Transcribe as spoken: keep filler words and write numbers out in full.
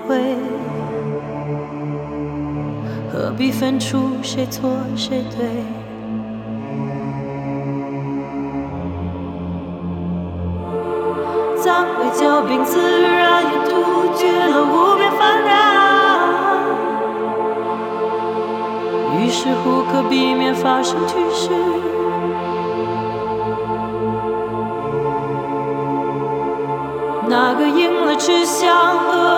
会，何必分出谁错谁对？暂会骄兵自然，也杜绝了无边烦扰。于是乎可避免发生趋势。那个赢了吃香喝